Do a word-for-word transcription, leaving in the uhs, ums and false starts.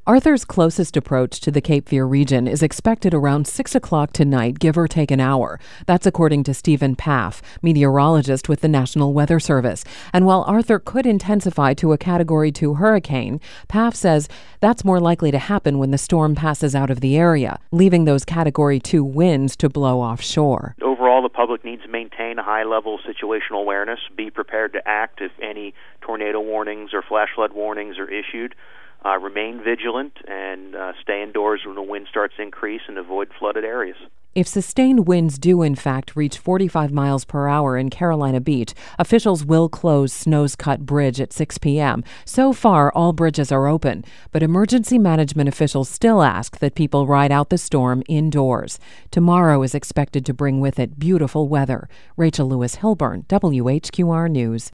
Arthur's closest approach to the Cape Fear region is expected around six o'clock tonight, give or take an hour. That's according to Stephen Paff, meteorologist with the National Weather Service. And while Arthur could intensify to a Category two hurricane, Paff says that's more likely to happen when the storm passes out of the area, leaving those Category two winds to blow offshore. Overall, the public needs to maintain a high level of situational awareness, be prepared to act if any tornado warnings or flash flood warnings are issued. Uh, remain vigilant and uh, stay indoors when the wind starts to increase and avoid flooded areas. If sustained winds do, in fact, reach forty-five miles per hour in Carolina Beach, officials will close Snow's Cut Bridge at six p.m. So far, all bridges are open, but emergency management officials still ask that people ride out the storm indoors. Tomorrow is expected to bring with it beautiful weather. Rachel Lewis Hilburn, W H Q R News.